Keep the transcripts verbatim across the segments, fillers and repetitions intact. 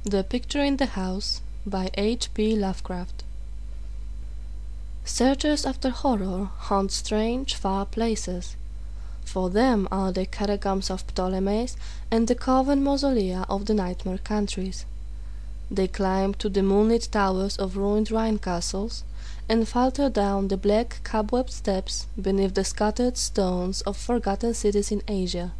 The Picture in the House by H P Lovecraft. Searchers after horror haunt strange, far places. For them are the catacombs of Ptolemies and the carven mausolea of the nightmare countries. They climb to the moonlit towers of ruined Rhine castles, and falter down the black cobwebbed steps beneath the scattered stones of forgotten cities in Asia.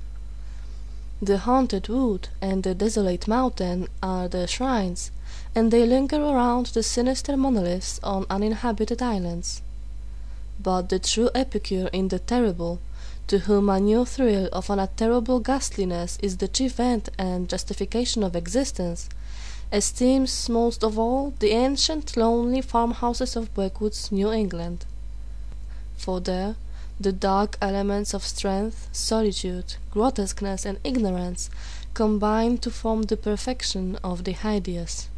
The haunted wood and the desolate mountain are their shrines, and they linger around the sinister monoliths on uninhabited islands. But the true epicure in the terrible, to whom a new thrill of an unutterable ghastliness is the chief end and justification of existence, esteems most of all the ancient lonely farmhouses of backwoods New England. For there the dark elements of strength, solitude, grotesqueness, and ignorance combine to form the perfection of the hideous.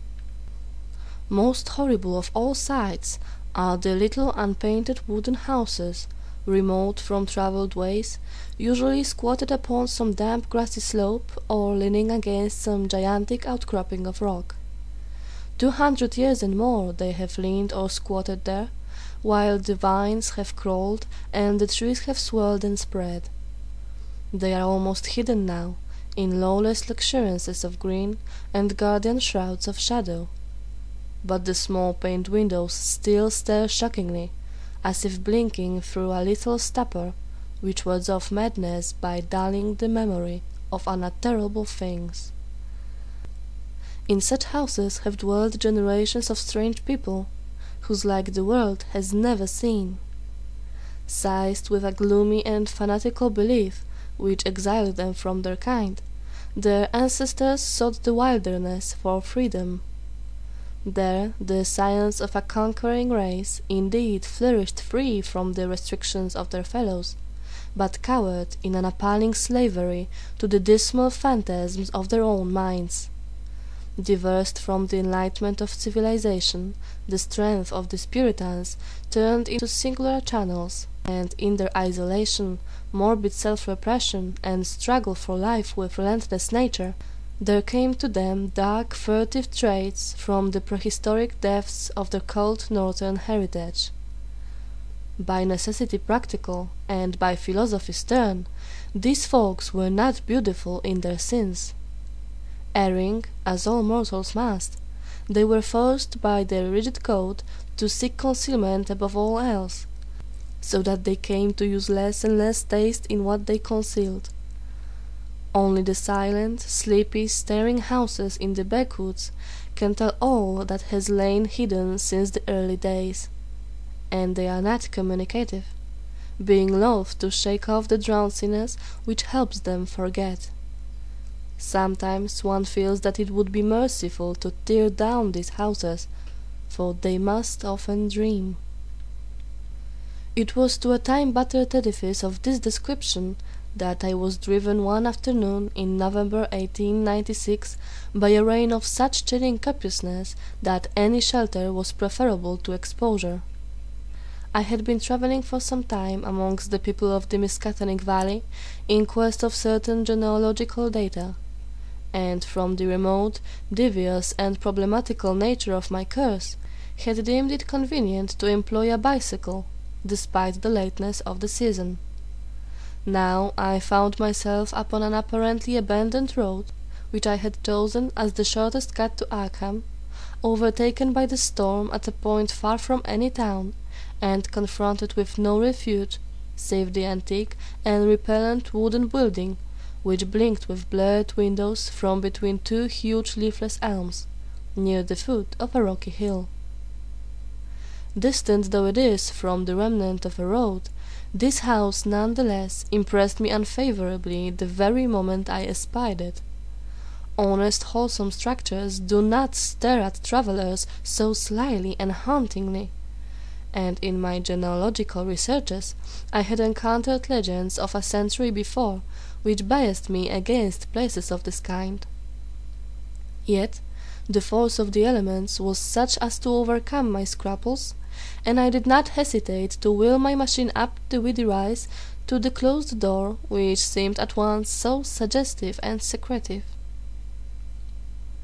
Most horrible of all sights are the little unpainted wooden houses, remote from travelled ways, usually squatted upon some damp grassy slope or leaning against some gigantic outcropping of rock. Two hundred years and more they have leaned or squatted there, while the vines have crawled and the trees have swelled and spread. They are almost hidden now, in lawless luxuriances of green and guardian shrouds of shadow. But the small paned windows still stare shockingly, as if blinking through a little stupor which wards off madness by dulling the memory of unutterable things. In such houses have dwelt generations of strange people, whose like the world has never seen. Seized with a gloomy and fanatical belief which exiled them from their kind, their ancestors sought the wilderness for freedom. There the science of a conquering race indeed flourished free from the restrictions of their fellows, but cowered in an appalling slavery to the dismal phantasms of their own minds. Divorced from the enlightenment of civilization, the strength of these Puritans turned into singular channels, and in their isolation, morbid self-repression, and struggle for life with relentless nature, there came to them dark, furtive traits from the prehistoric depths of their cold northern heritage. By necessity practical, and by philosophy stern, these folks were not beautiful in their sins. Erring, as all mortals must, they were forced by their rigid code to seek concealment above all else, so that they came to use less and less taste in what they concealed. Only the silent, sleepy, staring houses in the backwoods can tell all that has lain hidden since the early days, and they are not communicative, being loath to shake off the drowsiness which helps them forget. Sometimes one feels that it would be merciful to tear down these houses, for they must often dream. It was to a time-battered edifice of this description that I was driven one afternoon in November eighteen ninety-six by a rain of such chilling copiousness that any shelter was preferable to exposure. I had been travelling for some time amongst the people of the Miskatonic Valley in quest of certain genealogical data, and from the remote, devious, and problematical nature of my course, had deemed it convenient to employ a bicycle, despite the lateness of the season. Now I found myself upon an apparently abandoned road, which I had chosen as the shortest cut to Arkham, overtaken by the storm at a point far from any town, and confronted with no refuge save the antique and repellent wooden building which blinked with blurred windows from between two huge leafless elms, near the foot of a rocky hill. Distant though it is from the remnant of a road, this house none the less impressed me unfavourably the very moment I espied it. Honest, wholesome structures do not stare at travellers so slyly and hauntingly, and in my genealogical researches I had encountered legends of a century before which biased me against places of this kind. Yet the force of the elements was such as to overcome my scruples, and I did not hesitate to wheel my machine up the weedy rise to the closed door which seemed at once so suggestive and secretive.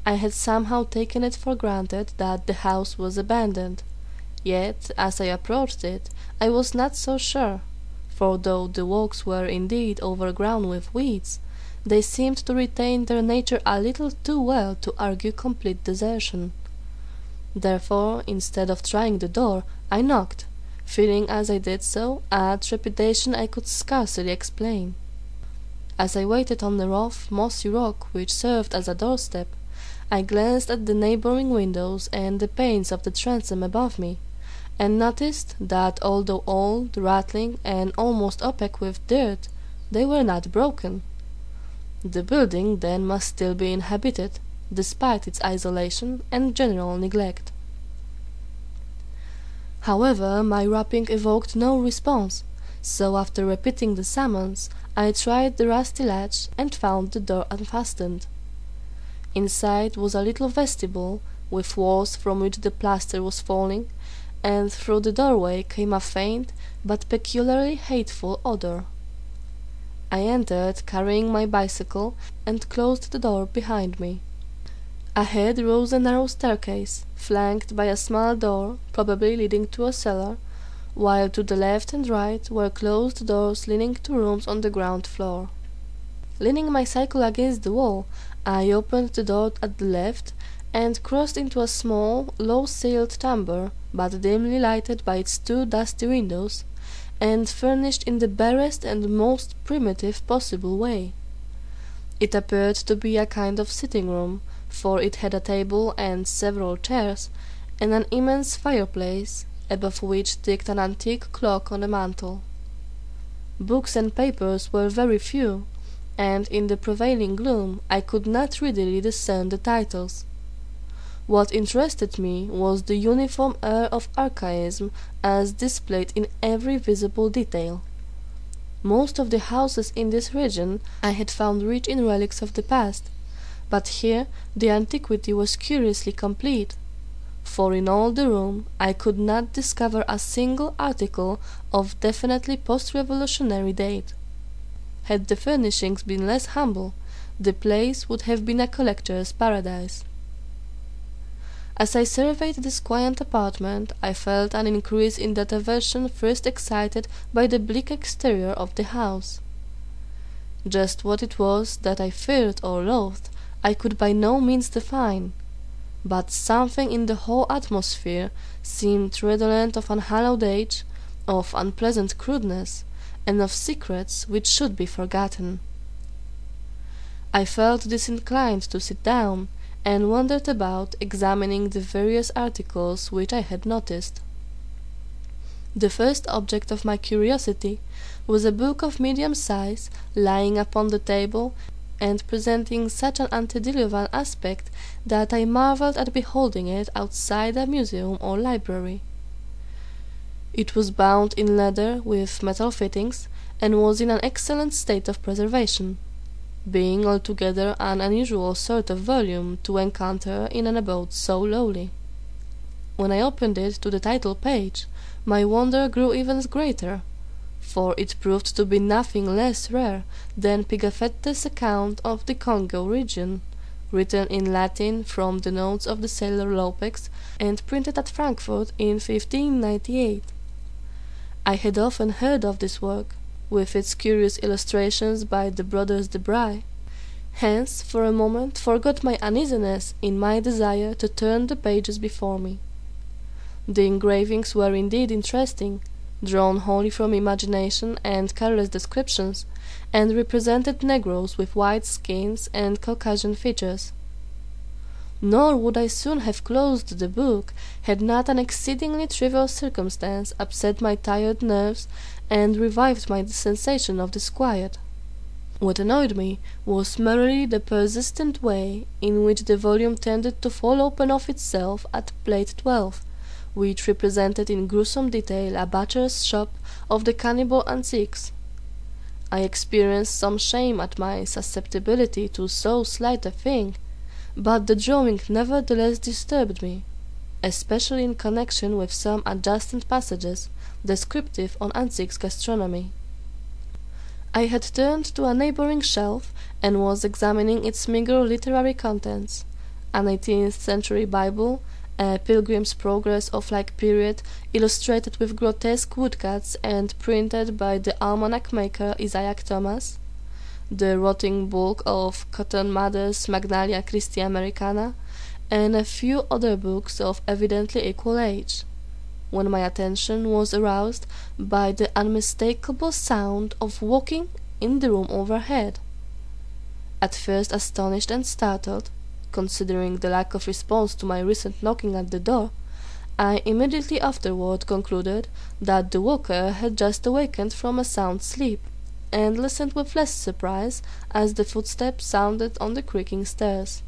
I had somehow taken it for granted that the house was abandoned. Yet, as I approached it, I was not so sure, for though the walks were indeed overgrown with weeds, they seemed to retain their nature a little too well to argue complete desertion. Therefore, instead of trying the door, I knocked, feeling as I did so a trepidation I could scarcely explain. As I waited on the rough, mossy rock which served as a doorstep, I glanced at the neighboring windows and the panes of the transom above me, and noticed that although old, rattling, and almost opaque with dirt, they were not broken. The building then must still be inhabited, despite its isolation and general neglect. However, my rapping evoked no response, so after repeating the summons, I tried the rusty latch and found the door unfastened. Inside was a little vestibule, with walls from which the plaster was falling, and through the doorway came a faint but peculiarly hateful odor. I entered carrying my bicycle and closed the door behind me. Ahead rose a narrow staircase, flanked by a small door, probably leading to a cellar, while to the left and right were closed doors leading to rooms on the ground floor. Leaning my cycle against the wall, I opened the door at the left and crossed into a small, low-ceiled chamber, but dimly lighted by its two dusty windows, and furnished in the barest and most primitive possible way. It appeared to be a kind of sitting-room, for it had a table and several chairs, and an immense fireplace, above which ticked an antique clock on the mantel. Books and papers were very few, and in the prevailing gloom I could not readily discern the titles. What interested me was the uniform air of archaism as displayed in every visible detail. Most of the houses in this region I had found rich in relics of the past, but here the antiquity was curiously complete, for in all the room I could not discover a single article of definitely post-revolutionary date. Had the furnishings been less humble, the place would have been a collector's paradise. As I surveyed this quiet apartment, I felt an increase in that aversion first excited by the bleak exterior of the house. Just what it was that I feared or loathed, I could by no means define, but something in the whole atmosphere seemed redolent of unhallowed age, of unpleasant crudeness, and of secrets which should be forgotten. I felt disinclined to sit down, and wandered about examining the various articles which I had noticed. The first object of my curiosity was a book of medium size lying upon the table and presenting such an antediluvian aspect that I marvelled at beholding it outside a museum or library. It was bound in leather with metal fittings, and was in an excellent state of preservation, being altogether an unusual sort of volume to encounter in an abode so lowly. When I opened it to the title page, my wonder grew even greater, for it proved to be nothing less rare than Pigafetta's account of the Congo region, written in Latin from the notes of the sailor Lopex, and printed at Frankfurt in fifteen ninety-eight. I had often heard of this work, with its curious illustrations by the brothers Debray, hence for a moment forgot my uneasiness in my desire to turn the pages before me. The engravings were indeed interesting, drawn wholly from imagination and careless descriptions, and represented Negroes with white skins and Caucasian features. Nor would I soon have closed the book had not an exceedingly trivial circumstance upset my tired nerves and revived my sensation of disquiet. What annoyed me was merely the persistent way in which the volume tended to fall open of itself at plate twelve, which represented in gruesome detail a butcher's shop of the cannibal antiques. I experienced some shame at my susceptibility to so slight a thing, but the drawing nevertheless disturbed me, especially in connection with some adjacent passages descriptive on antiques gastronomy. I had turned to a neighboring shelf and was examining its meagre literary contents. an eighteenth century Bible, a Pilgrim's Progress-of-like period, illustrated with grotesque woodcuts and printed by the almanac maker Isaac Thomas, the rotting bulk of Cotton Mather's Magnalia Christi Americana, and a few other books of evidently equal age, when my attention was aroused by the unmistakable sound of walking in the room overhead. At first astonished and startled, considering the lack of response to my recent knocking at the door, I immediately afterward concluded that the walker had just awakened from a sound sleep, and listened with less surprise as the footsteps sounded on the creaking stairs.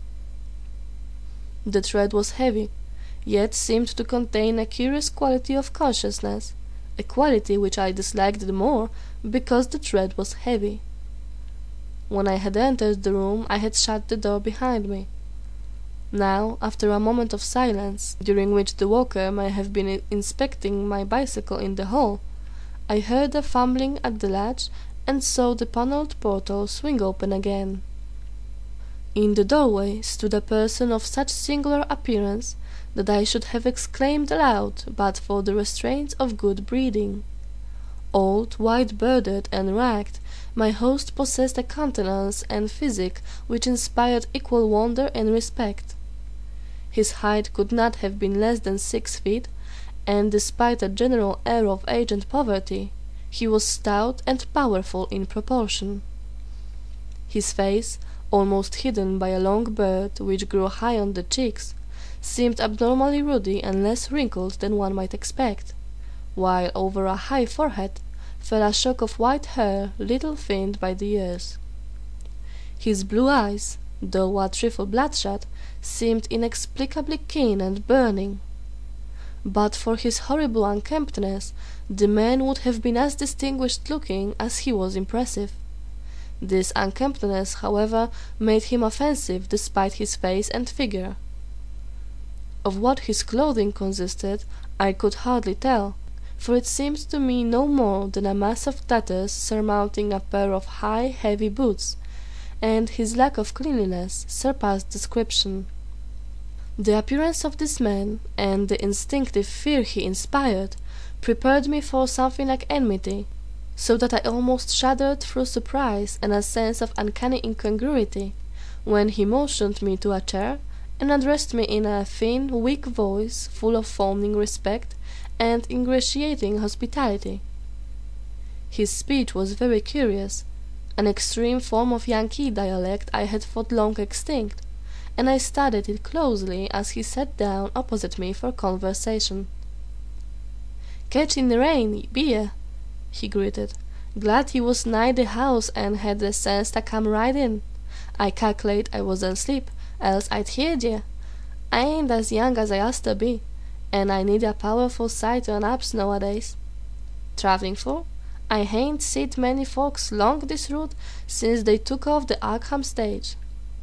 The tread was heavy, yet seemed to contain a curious quality of consciousness, a quality which I disliked the more because the tread was heavy. When I had entered the room I had shut the door behind me. Now, after a moment of silence, during which the walker may have been inspecting my bicycle in the hall, I heard a fumbling at the latch and saw the panelled portal swing open again. In the doorway stood a person of such singular appearance that I should have exclaimed aloud but for the restraints of good breeding. Old, white-bearded, and ragged, my host possessed a countenance and physique which inspired equal wonder and respect. His height could not have been less than six feet, and despite a general air of age and poverty, he was stout and powerful in proportion. His face, almost hidden by a long beard which grew high on the cheeks, seemed abnormally ruddy and less wrinkled than one might expect, while over a high forehead fell a shock of white hair little thinned by the years. His blue eyes, though a trifle bloodshot, seemed inexplicably keen and burning. But for his horrible unkemptness, the man would have been as distinguished-looking as he was impressive. This unkemptness, however, made him offensive despite his face and figure. Of what his clothing consisted I could hardly tell, for it seemed to me no more than a mass of tatters surmounting a pair of high, heavy boots, and his lack of cleanliness surpassed description. The appearance of this man, and the instinctive fear he inspired, prepared me for something like enmity, so that I almost shuddered through surprise and a sense of uncanny incongruity, when he motioned me to a chair and addressed me in a thin, weak voice full of fawning respect and ingratiating hospitality. His speech was very curious, an extreme form of Yankee dialect I had thought long extinct, and I studied it closely as he sat down opposite me for conversation. "Catchin' the rain, be ye?" he greeted. "Glad ye was nigh the house and had the sense to come right in. I calc'late I was asleep, else I'd heerd ye. I ain't as young as I uster be, and I need a powerful sight o' naps nowadays. Travelling for? I hain't seed many folks long this route since they took off the Arkham stage."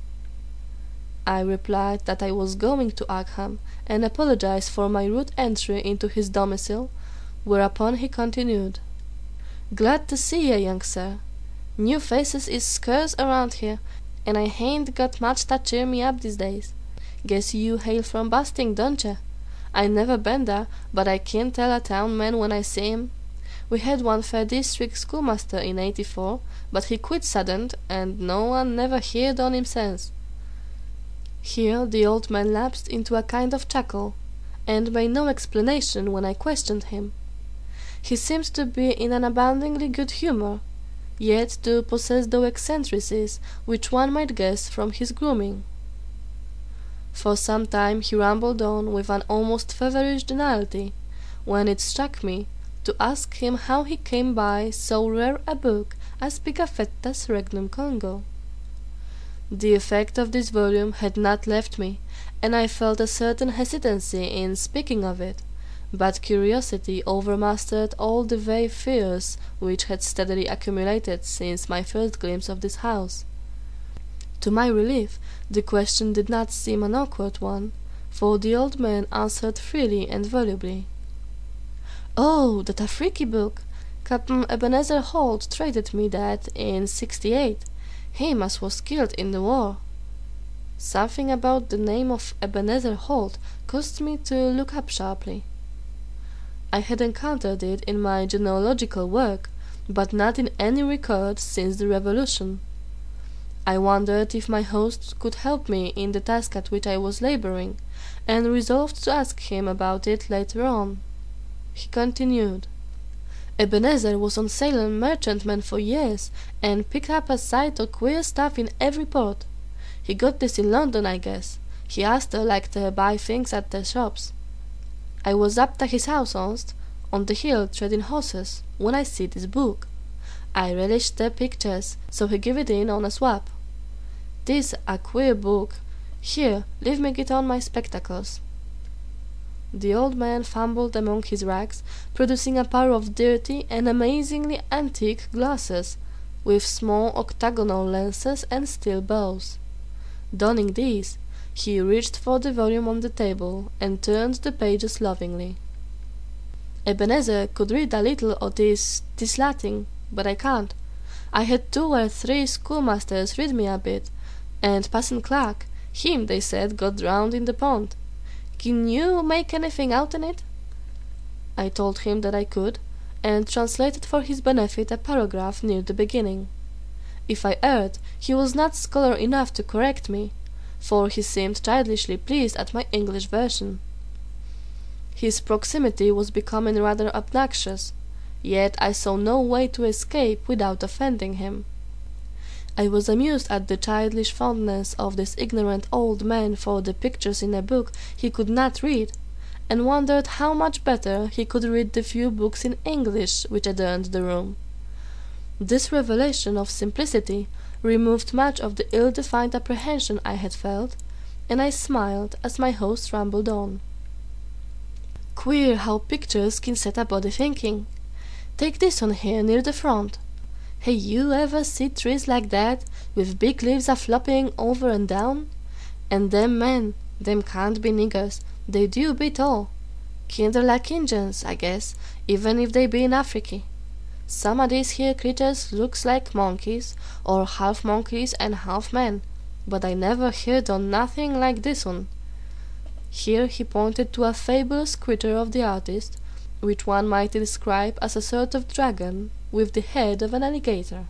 I replied that I was going to Arkham, and apologized for my rude entry into his domicile, whereupon he continued, "Glad to see ye, young sir. New faces is scarce around here, and I hain't got much to cheer me up these days. Guess you hail from Bosting, don't ye? I never been there, but I kin tell a town man when I see him. We had one fair district schoolmaster in eighty-four, but he quit sudden, and no one never heerd on him since." Here the old man lapsed into a kind of chuckle, and made no explanation when I questioned him. He seemed to be in an aboundingly good humour, yet to possess those eccentricities which one might guess from his grooming. For some time he rambled on with an almost feverish geniality, when it struck me to ask him how he came by so rare a book as Pigafetta's Regnum Congo. The effect of this volume had not left me, and I felt a certain hesitancy in speaking of it, but curiosity overmastered all the vague fears which had steadily accumulated since my first glimpse of this house. To my relief, the question did not seem an awkward one, for the old man answered freely and volubly. "Oh, that a freaky book! Captain Ebenezer Holt traded me that in sixty-eight. Him as was killed in the war." Something about the name of Ebenezer Holt caused me to look up sharply. I had encountered it in my genealogical work, but not in any record since the Revolution. I wondered if my host could help me in the task at which I was laboring, and resolved to ask him about it later on. He continued. Ebenezer was on Salem merchantman for years, and picked up a sight o' queer stuff in every port. He got this in London, I guess. He asked her like to buy things at the shops. I was up to his house onst, on the hill trading horses, when I see this book. I relished the pictures, so he give it in on a swap. This a queer book. Here, leave me get on my spectacles. The old man fumbled among his rags, producing a pair of dirty and amazingly antique glasses, with small octagonal lenses and steel bows. Donning these, he reached for the volume on the table and turned the pages lovingly. Ebenezer could read a little o' this, this Latin, but I can't. I had two or three schoolmasters read me a bit, and Parson Clark, him, they said, got drowned in the pond. Can you make anything out in it? I told him that I could, and translated for his benefit a paragraph near the beginning. If I erred, he was not scholar enough to correct me, for he seemed childishly pleased at my English version. His proximity was becoming rather obnoxious, yet I saw no way to escape without offending him. I was amused at the childish fondness of this ignorant old man for the pictures in a book he could not read, and wondered how much better he could read the few books in English which adorned the room. This revelation of simplicity removed much of the ill-defined apprehension I had felt, and I smiled as my host rambled on. Queer how pictures can set a body thinking. Take this one here near the front. Hey, you ever see trees like that, with big leaves a-flopping over and down? And them men, them can't be niggers, they do beat all. Kinder like Injuns, I guess, even if they be in Africy. Some o' these here creatures looks like monkeys, or half monkeys and half men, but I never heard on nothing like this one. Here he pointed to a fabulous creature of the artist, which one might describe as a sort of dragon with the head of an alligator.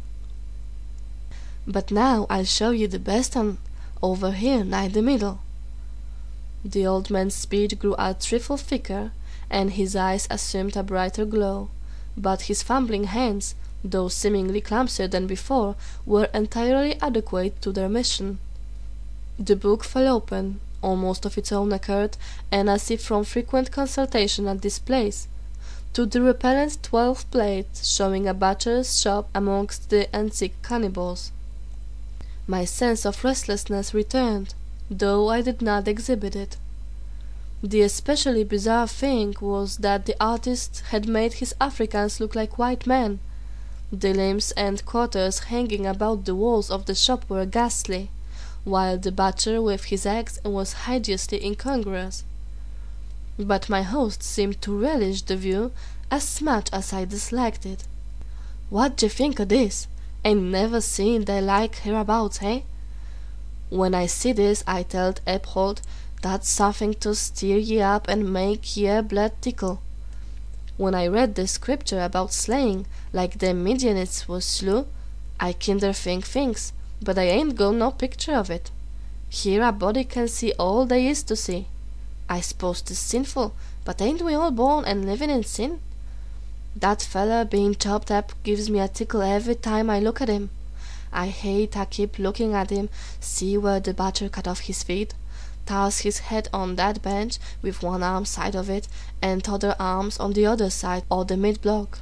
But now I'll show you the best one, over here nigh the middle. The old man's speech grew a trifle thicker, and his eyes assumed a brighter glow, but his fumbling hands, though seemingly clumsier than before, were entirely adequate to their mission. The book fell open, almost of its own accord, and as if from frequent consultation at this place, to the repellent twelfth plate showing a butcher's shop amongst the antique cannibals. My sense of restlessness returned, though I did not exhibit it. The especially bizarre thing was that the artist had made his Africans look like white men. The limbs and quarters hanging about the walls of the shop were ghastly, while the butcher with his axe was hideously incongruous. But my host seemed to relish the view as much as I disliked it. "What d'ye think o' this? Ain't never seen the like hereabouts, eh? When I see this, I telled Eb Holt, that's something to stir ye up and make yer blood tickle. When I read the scripture about slaying, like them Midianites was slew, I kinder think things, but I ain't got no picture of it. Here a body can see all there is to see. I s'pose 'tis sinful, but ain't we all born and living in sin? That feller being chopped up gives me a tickle every time I look at him. I hate to keep looking at him, see where the butcher cut off his feet, toss his head on that bench with one arm side of it, and t'other arms on the other side o' the mid-block."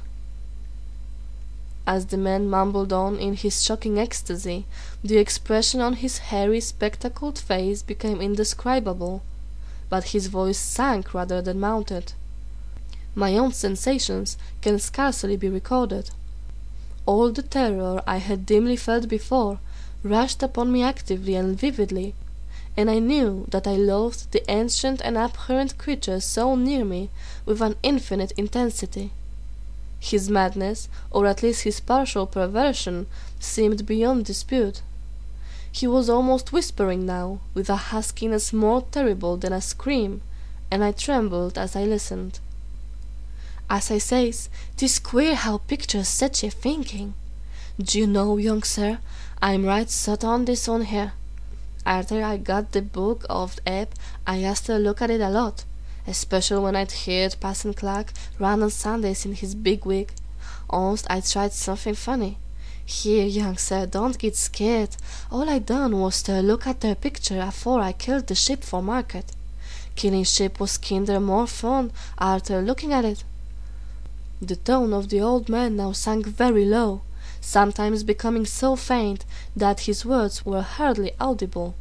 As the man mumbled on in his shocking ecstasy, the expression on his hairy, spectacled face became indescribable, but his voice sank rather than mounted. My own sensations can scarcely be recorded. All the terror I had dimly felt before rushed upon me actively and vividly, and I knew that I loathed the ancient and abhorrent creature so near me with an infinite intensity. His madness, or at least his partial perversion, seemed beyond dispute. He was almost whispering now, with a huskiness more terrible than a scream, and I trembled as I listened. "As I says, 'tis queer how pictures set ye thinking. D'you know, young sir, I'm right sot on this one here. Arter I got the book of Eb, I used to look at it a lot, especially when I'd heard Passon Clark run on Sundays in his big wig. Onct I tried something funny. Here, young sir, don't get scared. All I done was to look at their picture afore I killed the sheep for market. Killing sheep was kinder more fun arter looking at it." The tone of the old man now sank very low, sometimes becoming so faint that his words were hardly audible.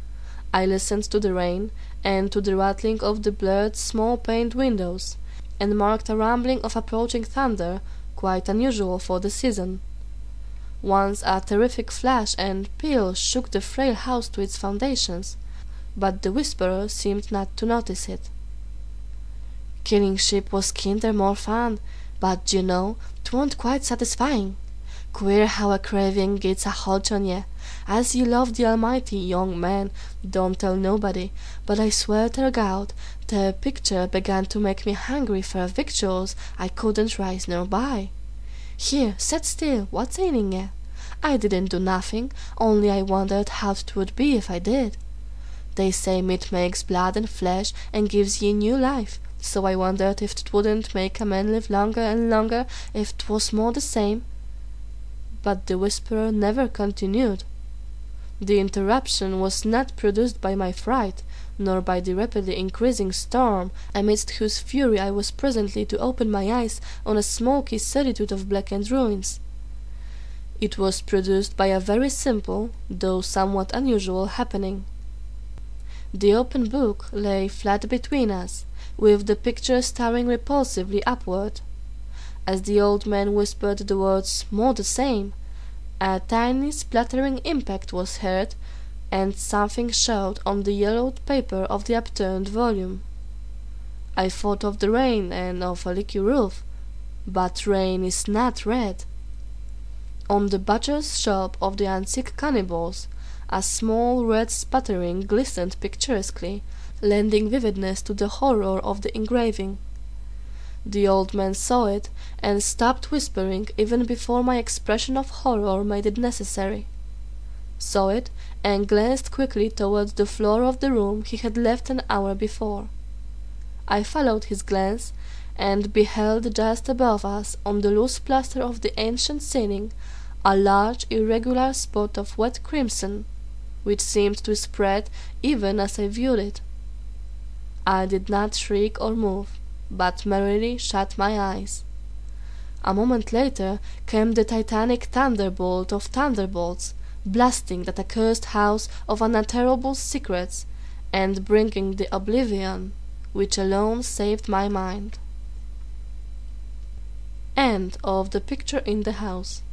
I listened to the rain, and to the rattling of the blurred small-paned windows, and marked a rumbling of approaching thunder quite unusual for the season. Once a terrific flash and peal shook the frail house to its foundations, but the whisperer seemed not to notice it. "Killing sheep was kinder more fun, but, d'you know, 'twa'n't quite satisfying. Queer how a craving gets a hold on ye. As ye love the Almighty, young man, don't tell nobody, but I swear ter God, the picture began to make me hungry for victuals I couldn't rise nor buy. Here, set still, what's ailing ye? I didn't do nothing, only I wondered how 'twould be if I did. They say meat makes blood and flesh and gives ye new life, so I wondered if 'twouldn't make a man live longer and longer if 'twas more the same." But the whisperer never continued. The interruption was not produced by my fright, nor by the rapidly increasing storm, amidst whose fury I was presently to open my eyes on a smoky solitude of blackened ruins. It was produced by a very simple, though somewhat unusual, happening. The open book lay flat between us, with the picture staring repulsively upward. As the old man whispered the words "more the same," a tiny splattering impact was heard, and something showed on the yellowed paper of the upturned volume. I thought of the rain and of a leaky roof, but rain is not red. On the butcher's shop of the antique cannibals, a small red sputtering glistened picturesquely, lending vividness to the horror of the engraving. The old man saw it, and stopped whispering even before my expression of horror made it necessary. Saw it, and glanced quickly toward the floor of the room he had left an hour before. I followed his glance, and beheld just above us, on the loose plaster of the ancient ceiling, a large irregular spot of wet crimson, which seemed to spread even as I viewed it. I did not shriek or move, but merely shut my eyes. A moment later came the titanic thunderbolt of thunderbolts, blasting that accursed house of unutterable secrets, and bringing the oblivion which alone saved my mind. End of The Picture in the House.